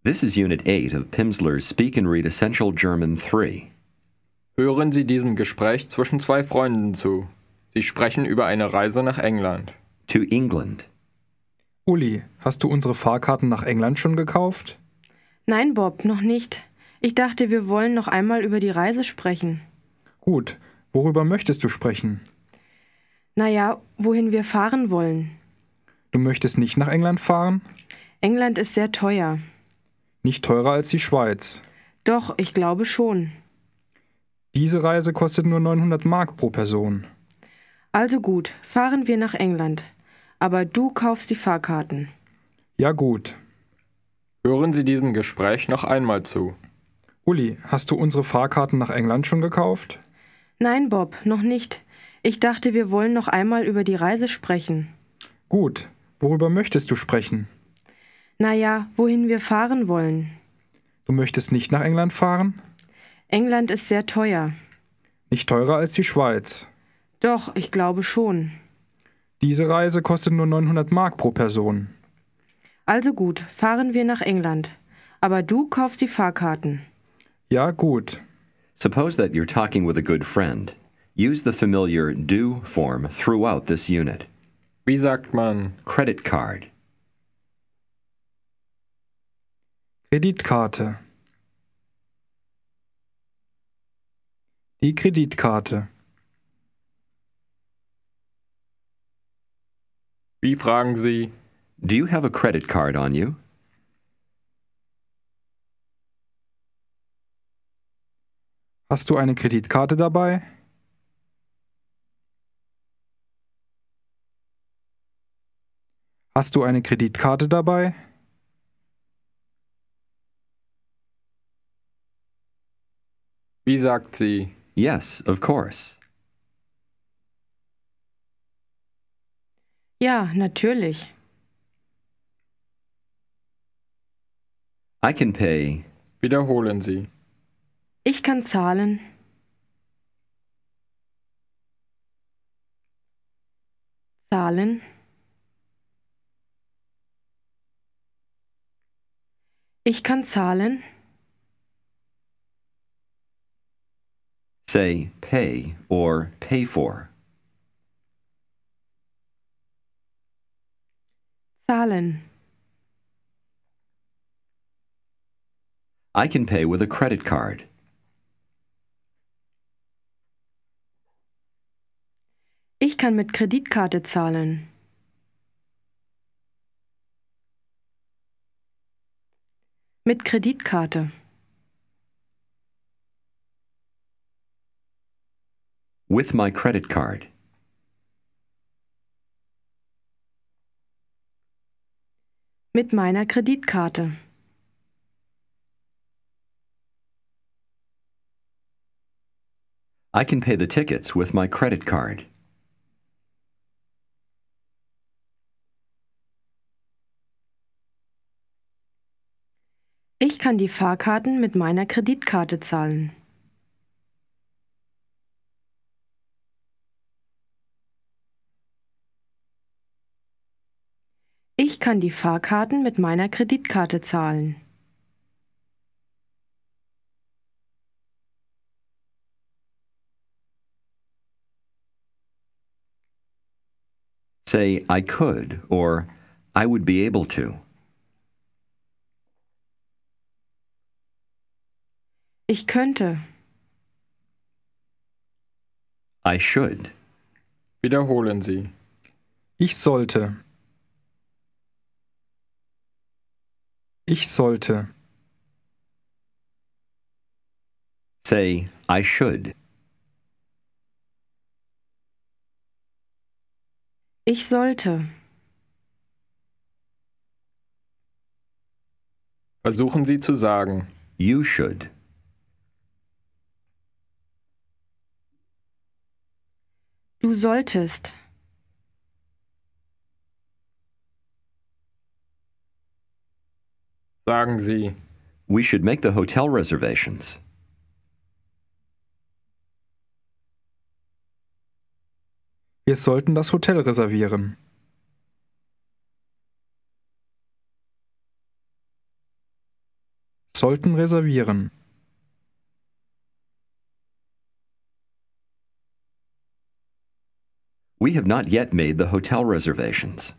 This is Unit 8 of Pimsleur's Speak and Read Essential German 3. Hören Sie diesem Gespräch zwischen zwei Freunden zu. Sie sprechen über eine Reise nach England. To England. Uli, hast du unsere Fahrkarten nach England schon gekauft? Nein, Bob, noch nicht. Ich dachte, wir wollen noch einmal über die Reise sprechen. Gut, worüber möchtest du sprechen? Naja, wohin wir fahren wollen. Du möchtest nicht nach England fahren? England ist sehr teuer. Nicht teurer als die Schweiz. Doch, ich glaube schon. Diese Reise kostet nur 900 Mark pro Person. Also gut, fahren wir nach England. Aber du kaufst die Fahrkarten. Ja gut. Hören Sie diesem Gespräch noch einmal zu. Uli, hast du unsere Fahrkarten nach England schon gekauft? Nein, Bob, noch nicht. Ich dachte, wir wollen noch einmal über die Reise sprechen. Gut, worüber möchtest du sprechen? Naja, wohin wir fahren wollen. Du möchtest nicht nach England fahren? England ist sehr teuer. Nicht teurer als die Schweiz. Doch, ich glaube schon. Diese Reise kostet nur 900 Mark pro Person. Also gut, fahren wir nach England. Aber du kaufst die Fahrkarten. Ja, gut. Suppose that you're talking with a good friend. Use the familiar do form throughout this unit. Wie sagt man? Credit card. Kreditkarte. Die Kreditkarte. Wie fragen Sie? Do you have a credit card on you? Hast du eine Kreditkarte dabei? Hast du eine Kreditkarte dabei? Wie sagt sie? Yes, of course. Ja, natürlich. I can pay. Wiederholen Sie. Ich kann zahlen. Zahlen. Ich kann zahlen. Say pay or pay for. Zahlen. I can pay with a credit card. Ich kann mit Kreditkarte zahlen. Mit Kreditkarte. With my credit card. Mit meiner Kreditkarte. I can pay the tickets with my credit card. Ich kann die Fahrkarten mit meiner Kreditkarte zahlen. Ich kann die Fahrkarten mit meiner Kreditkarte zahlen. Say I could or I would be able to. Ich könnte. I should. Wiederholen Sie. Ich sollte. Ich sollte. Say I should. Ich sollte. Versuchen Sie zu sagen. You should. Du solltest. Sagen Sie. We should make the hotel reservations. Wir sollten das Hotel reservieren. Sollten reservieren. We have not yet made the hotel reservations.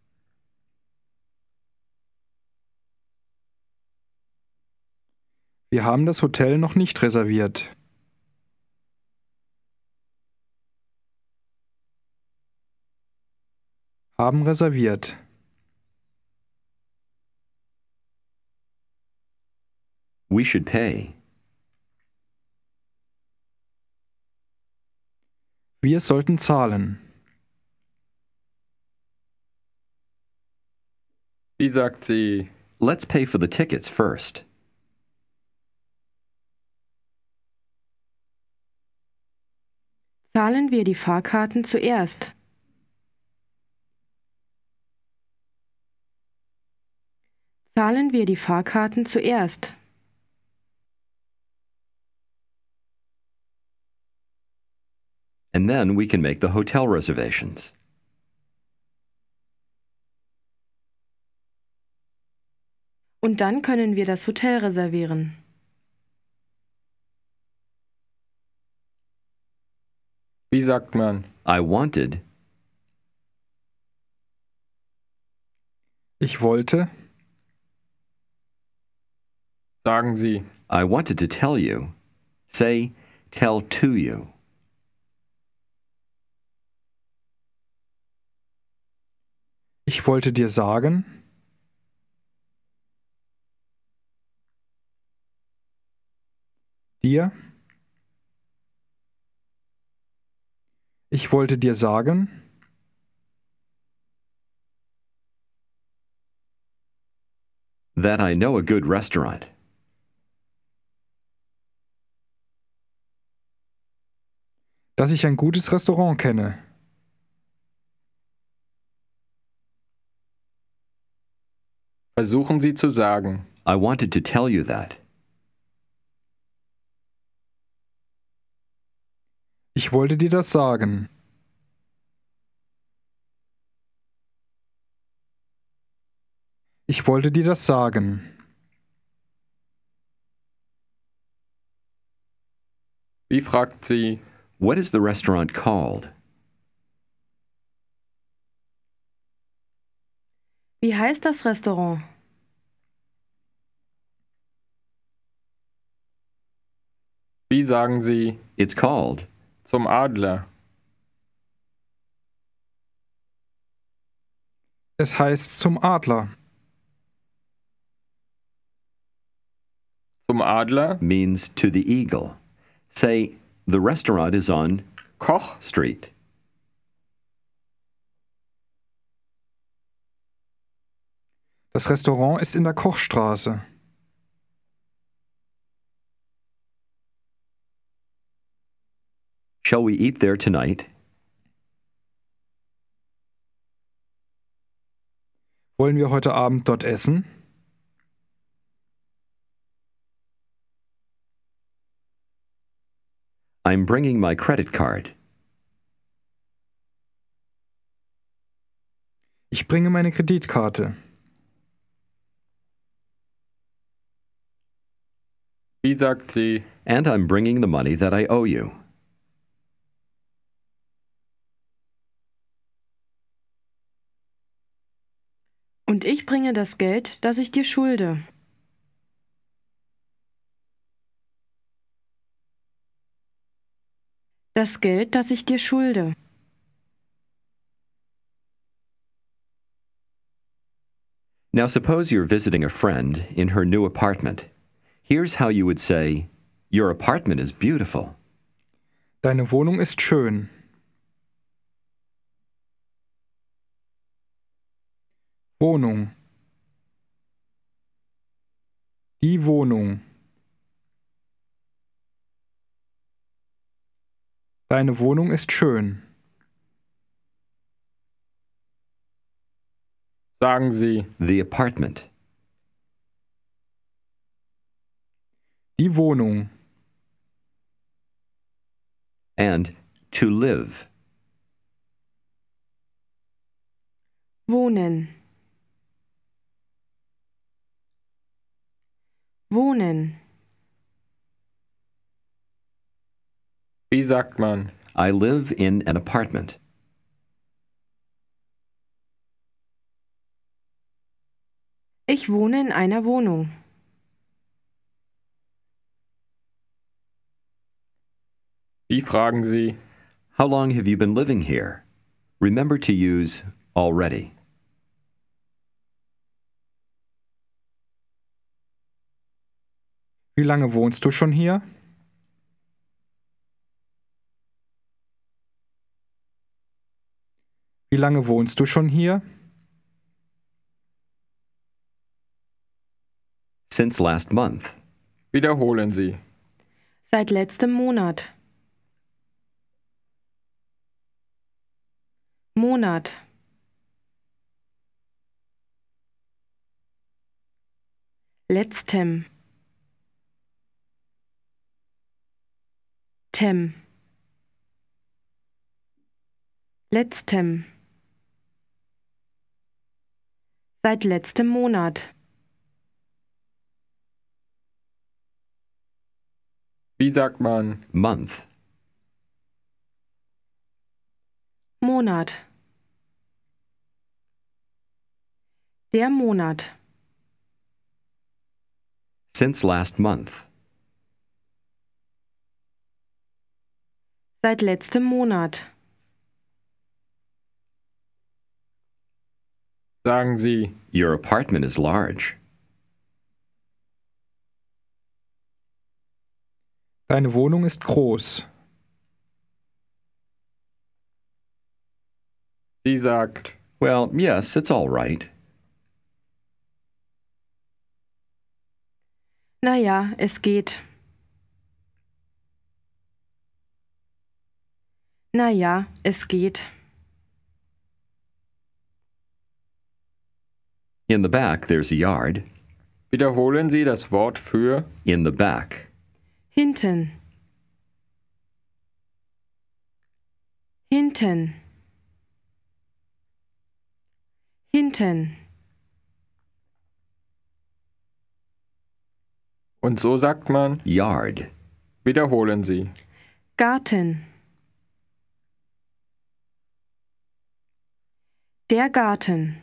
Wir haben das Hotel noch nicht reserviert. Haben reserviert. We should pay. Wir sollten zahlen. Wie sagt sie? Let's pay for the tickets first. Zahlen wir die Fahrkarten zuerst. Zahlen wir die Fahrkarten zuerst. And then we can make the hotel reservations. Und dann können wir das Hotel reservieren. Wie sagt man? I wanted. Ich wollte. Sagen Sie. I wanted to tell you. Say, tell to you. Ich wollte dir sagen. Dir. Ich wollte dir sagen. That I know a good restaurant. Dass ich ein gutes Restaurant kenne. Versuchen Sie zu sagen. I wanted to tell you that. Ich wollte dir das sagen. Ich wollte dir das sagen. Wie fragt sie? What is the restaurant called? Wie heißt das Restaurant? Wie sagen Sie? It's called. Zum Adler. Es heißt zum Adler. Zum Adler? Means to the eagle. Say, the restaurant is on Koch? Street. Das Restaurant ist in der Kochstraße. Shall we eat there tonight? Wollen wir heute Abend dort essen? I'm bringing my credit card. Ich bringe meine Kreditkarte. Wie sagt sie? And I'm bringing the money that I owe you. Und ich bringe das Geld, das ich dir schulde. Das Geld, das ich dir schulde. Now suppose you're visiting a friend in her new apartment. Here's how you would say, your apartment is beautiful. Deine Wohnung ist schön. Wohnung. Die Wohnung. Deine Wohnung ist schön. Sagen Sie. The apartment. Die Wohnung. And to live. Wohnen. Wohnen. Wie sagt man? I live in an apartment. Ich wohne in einer Wohnung. Wie fragen Sie? How long have you been living here? Remember to use already. Wie lange wohnst du schon hier? Wie lange wohnst du schon hier? Since last month. Wiederholen Sie. Seit letztem Monat. Monat. Letztem. Tem. Letztem. Seit letztem Monat. Wie sagt man? Month. Monat. Der Monat. Since last month. Seit letztem Monat. Sagen Sie. Your apartment is large. Deine Wohnung ist groß. Sie sagt. Well, yes, it's all right. Na ja, es geht. Na ja, es geht. In the back, there's a yard. Wiederholen Sie das Wort für. In the back. Hinten. Hinten. Hinten. Und so sagt man. Yard. Wiederholen Sie. Garten. Der Garten.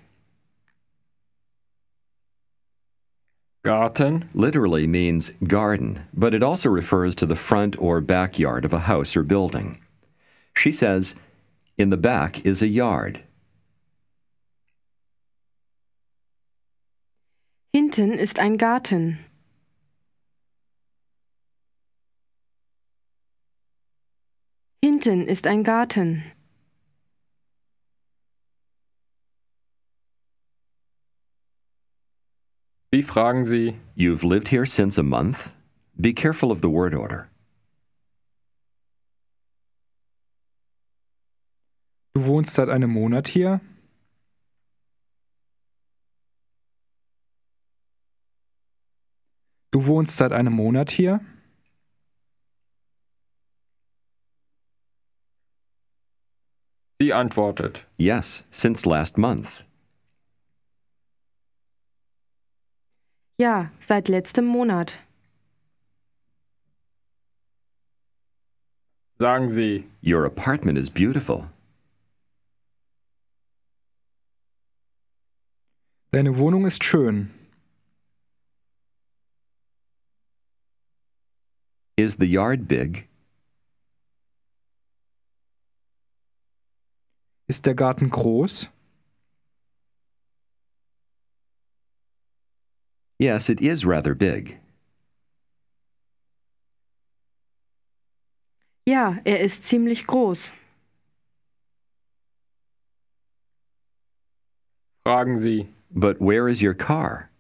Garten. Literally means garden, but it also refers to the front or backyard of a house or building. She says, in the back is a yard. Hinten ist ein Garten. Hinten ist ein Garten. Wie fragen Sie? You've lived here since a month? Be careful of the word order. Du wohnst seit einem Monat hier? Du wohnst seit einem Monat hier? Sie antwortet. Yes, since last month. Ja, seit letztem Monat. Sagen Sie. Your apartment is beautiful. Deine Wohnung ist schön. Is the yard big? Ist der Garten groß? Yes, it is rather big. Ja, er ist ziemlich groß. Fragen Sie. But where is your car?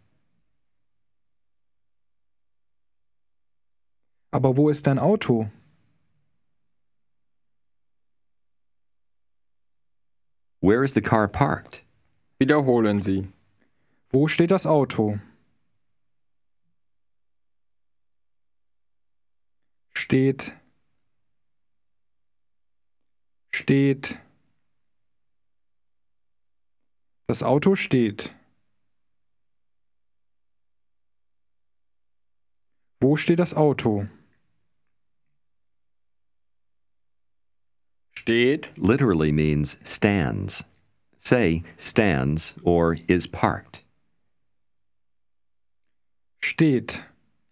Aber wo ist dein Auto? Where is the car parked? Wiederholen Sie. Wo steht das Auto? Steht. Steht. Das Auto steht. Wo steht das Auto? Steht, literally means stands. Say stands or is parked. Steht.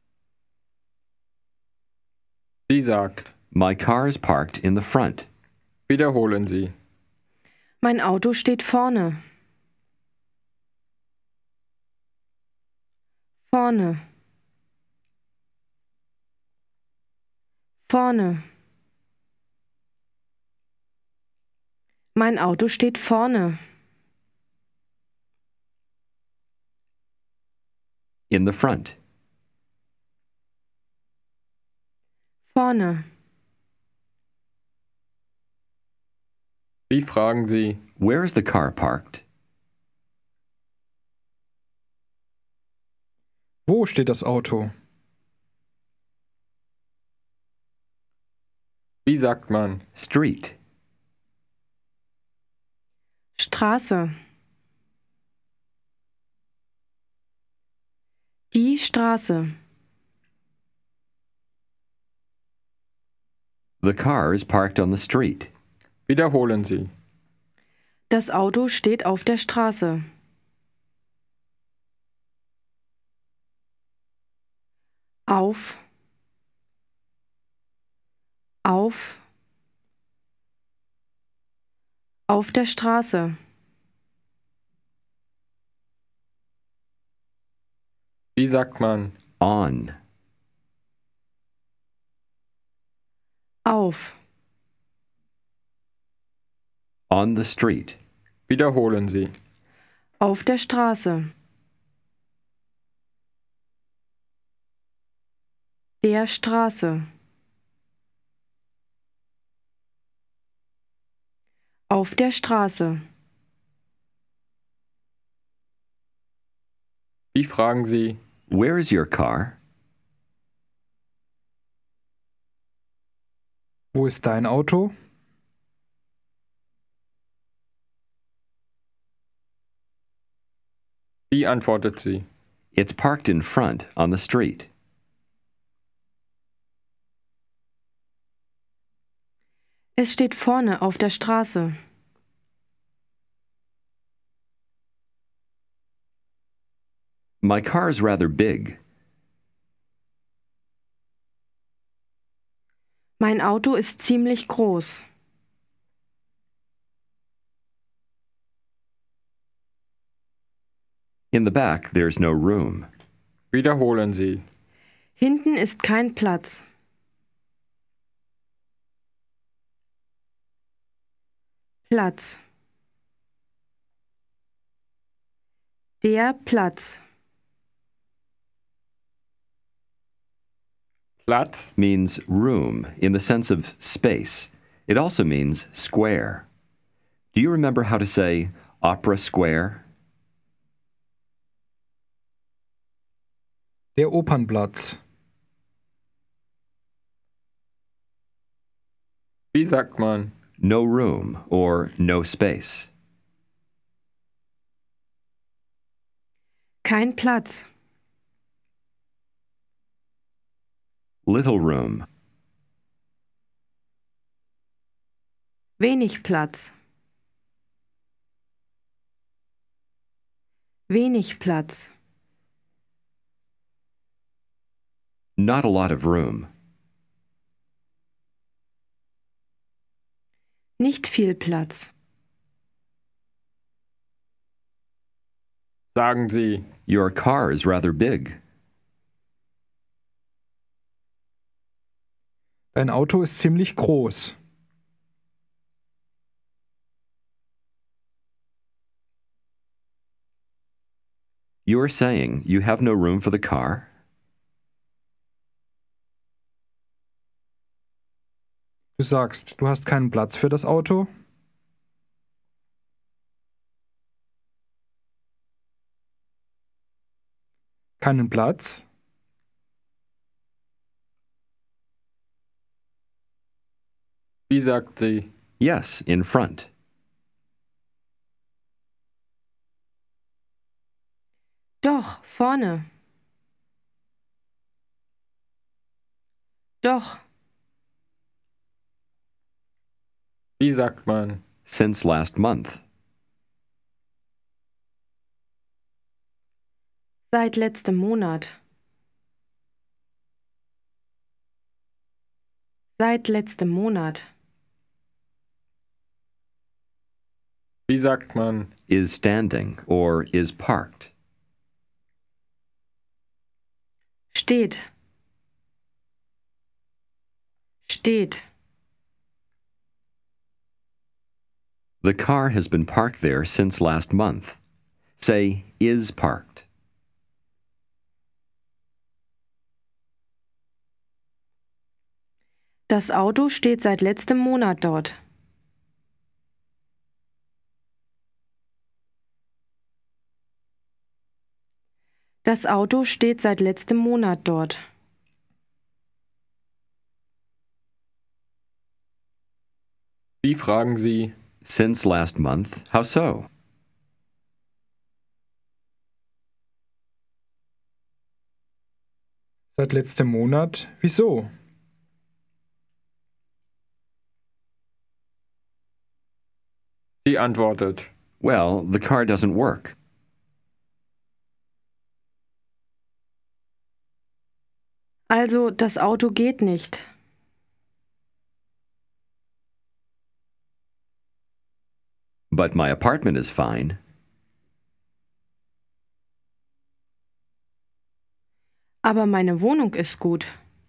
sie sagt. My car is parked in the front. Wiederholen Sie. Mein Auto steht vorne. Vorne. Vorne. Mein Auto steht vorne. In the front. Vorne. Wie fragen Sie? Where is the car parked? Wo steht das Auto? Wie sagt man? Street. Straße. Die Straße. The car is parked on the street. Wiederholen Sie. Das Auto steht auf der Straße. Auf. Auf. Auf der Straße. Wie sagt man? On. Auf. On the street. Wiederholen Sie. Auf der Straße. Der Straße. Auf der Straße. Wie fragen Sie? Where is your car? Wo ist dein Auto? Wie antwortet sie? It's parked in front on the street. Es steht vorne auf der Straße. My car's rather big. Mein Auto ist ziemlich groß. In the back, there's no room. Wiederholen Sie. Hinten ist kein Platz. Platz. Der Platz. Platz. Means room in the sense of space. It also means square. Do you remember how to say Opera Square? Der Opernplatz. Wie sagt man? No room or no space. Kein Platz. Little room. Wenig Platz. Wenig Platz. Not a lot of room. Nicht viel Platz. Sagen Sie. Your car is rather big. Dein Auto ist ziemlich groß. You are saying you have no room for the car? Du sagst, du hast keinen Platz für das Auto? Keinen Platz? Wie sagt sie? Yes, in front. Doch, vorne. Doch, Wie sagt man? Since last month. seit letztem Monat. Seit letztem Monat. Wie sagt man? Is standing or is parked. Steht. Steht. The car has been parked there since last month. Say, is parked. Das Auto steht seit letztem Monat dort. Das Auto steht seit letztem Monat dort. Wie fragen Sie? Since last month, how so? Seit letztem Monat? Wieso? Sie antwortet. Well, the car doesn't work. Also, das Auto geht nicht. But my apartment is fine. Aber meine Wohnung ist gut.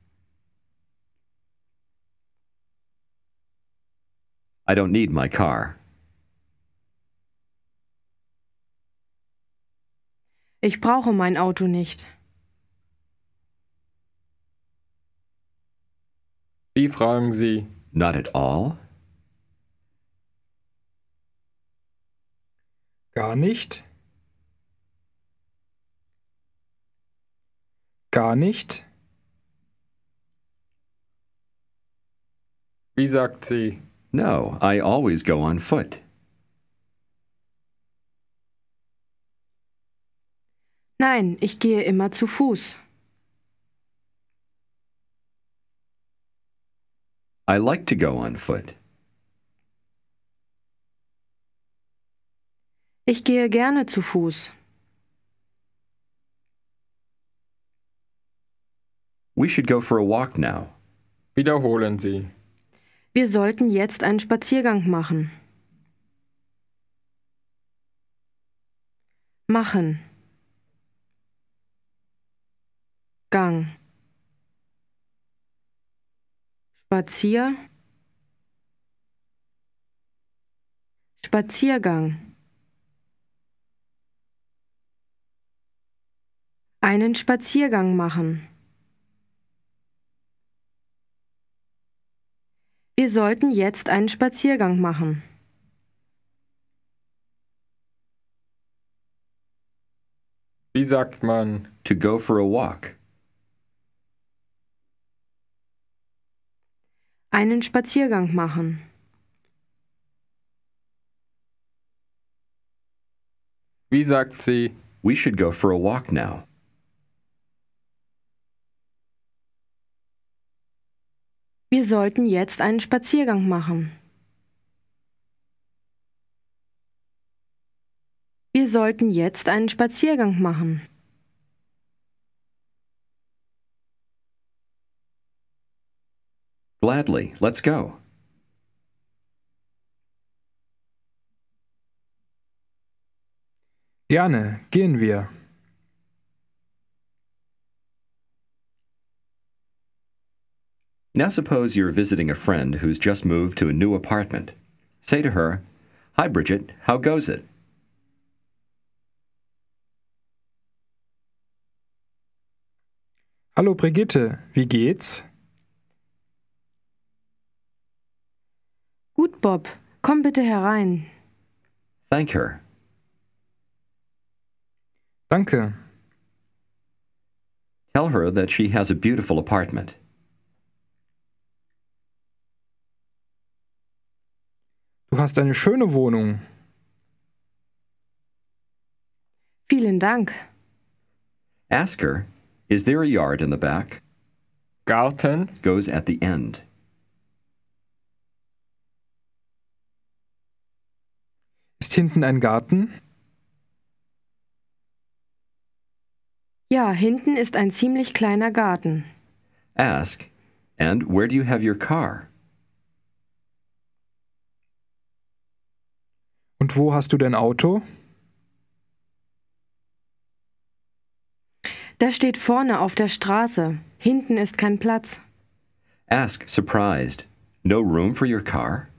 I don't need my car. Ich brauche mein Auto nicht. Wie fragen Sie? Not at all? Gar nicht? Gar nicht? Wie sagt sie? No, I always go on foot. Nein, ich gehe immer zu Fuß. I like to go on foot. Ich gehe gerne zu Fuß. We should go for a walk now. Wiederholen Sie. Wir sollten jetzt einen Spaziergang machen. Machen. Gang. Spazier. Spaziergang. Einen Spaziergang machen. Wir sollten jetzt einen Spaziergang machen. Wie sagt man? To go for a walk. Einen Spaziergang machen. Wie sagt sie? We should go for a walk now. Wir sollten jetzt einen Spaziergang machen. Wir sollten jetzt einen Spaziergang machen. Gladly, let's go. Gerne, gehen wir. Now suppose you're visiting a friend who's just moved to a new apartment. Say to her, "Hi, Bridget, how goes it?" Hallo Brigitte, wie geht's? Gut, Bob, komm bitte herein. Thank her. Danke. Tell her that she has a beautiful apartment. Du hast eine schöne Wohnung. Vielen Dank. Ask her, "Is there a yard in the back?" Garten, goes at the end. Ist hinten ein Garten? Ja, hinten ist ein ziemlich kleiner Garten. Ask, and where do you have your car? Und wo hast du dein Auto? Das steht vorne auf der Straße. Hinten ist kein Platz. Ask, surprised, no room for your car?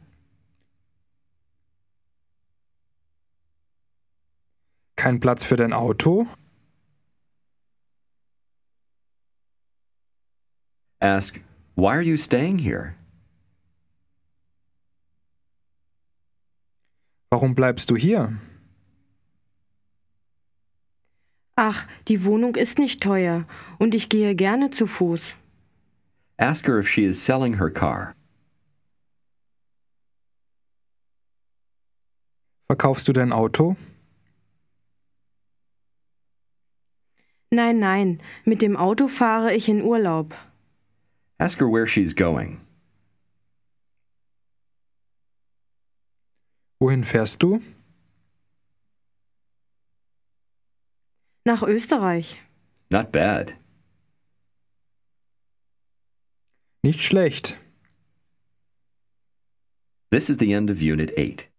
Kein Platz für dein Auto? Ask, why are you staying here? Warum bleibst du hier? Ach, die Wohnung ist nicht teuer und ich gehe gerne zu Fuß. Ask her if she is selling her car. Verkaufst du dein Auto? Nein, nein, mit dem Auto fahre ich in Urlaub. Ask her where she's going. Wohin fährst du? Nach Österreich. Not bad. Nicht schlecht. This is the end of Unit 8.